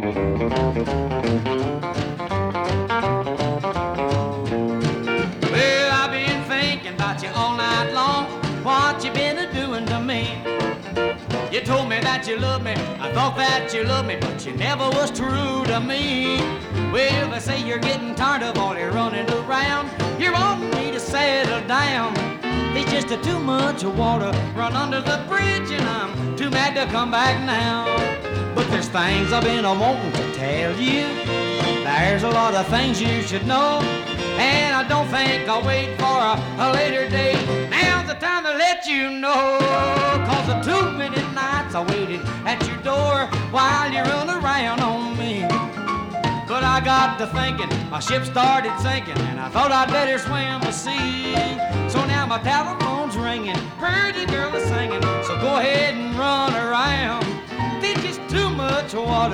Well, I've been thinking about you all night long. What you been a-doing to me? You told me that you loved me, I thought that you loved me, but you never was true to me. Well, they say you're getting tired of all your running around. You're wanting me to settle down. There's just too much water run under the bridge, and I'm too mad to come back now. But there's things I've been wanting to tell you. There's a lot of things you should know, and I don't think I'll wait for a later date. Now's the time to let you know, 'cause the too many nights I waited at your door while you run around on me. But I got to thinking, my ship started sinking, and I thought I'd better swim the sea. So now my telephone's ringing, pretty girl is singing, so go ahead and run around. There's just too much water